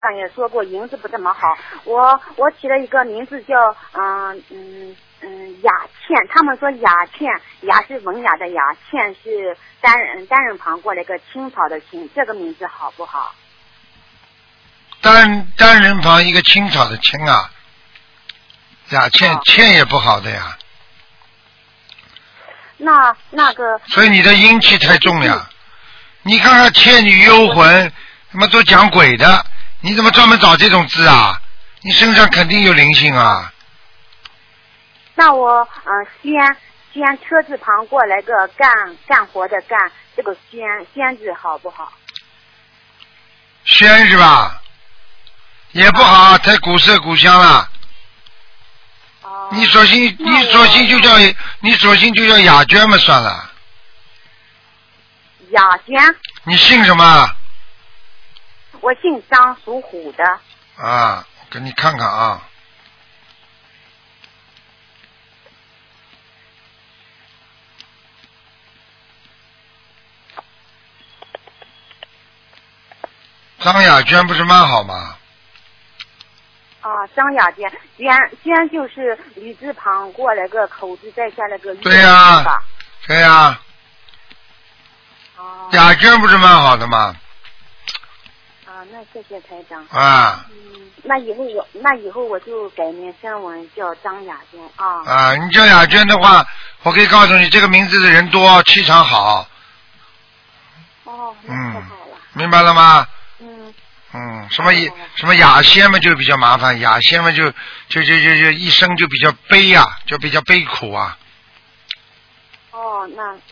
也说过名字不怎么好，我起了一个名字叫雅倩，他们说雅倩，雅是文雅的雅，倩是单人旁过来一个青草的青，这个名字好不好？ 单人旁一个青草的青啊，雅倩倩也不好的呀。 那个， 所以你的阴气太重呀！你看看《倩女幽魂》，他妈都讲鬼的，你怎么专门找这种字啊？你身上肯定有灵性啊！ 那我西安车字旁过来个干活的干，这个仙字好不好？ 轩是吧？也不好，太古色古香了。你索性就叫雅娟嘛，算了。 雅娟。 你姓什么？ 我姓张，属虎的。 啊，我给你看看啊。张雅娟不是蛮好吗？ 张雅娟，娟就是女字旁过来个口字，再下来个玉。 对呀，对呀。雅娟不是蛮好的吗？ 那谢谢台长。那以后我就改名声纹叫张雅娟啊。 你叫雅娟的话，我可以告诉你，这个名字的人多，气场好。 那太好了。 明白了吗？什么雅仙嘛就比较麻烦，雅仙嘛就一生就比较悲啊，就比较悲苦啊。 那